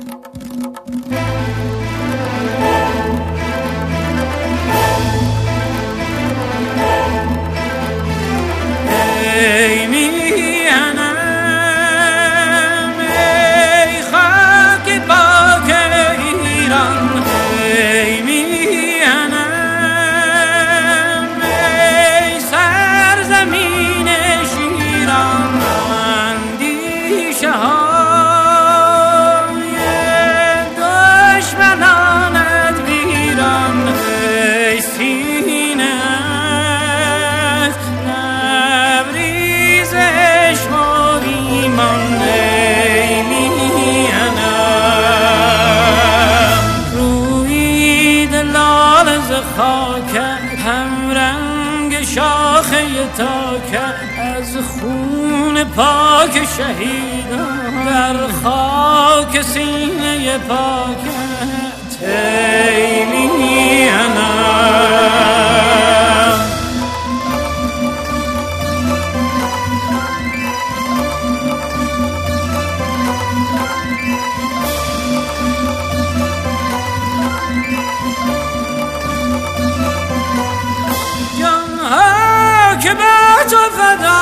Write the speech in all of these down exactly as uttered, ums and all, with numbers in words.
هم رنگ شاخه تاکت از خون پاک شهیدان در خاک سینه پاکت ای میهنم. که با تو فدا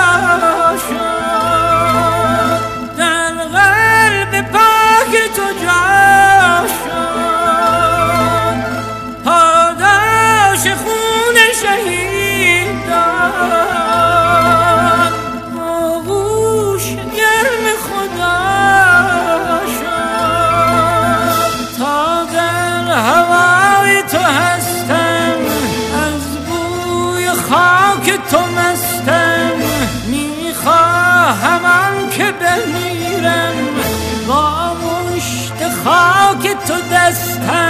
شد در قلب پاک تو جا شد پاداش خون شهید داد آغوش گرم خدا شد تا در هوای تو هستم خاک تو مستم میخواهم آن که بمیرم با مشت خاک تو دستم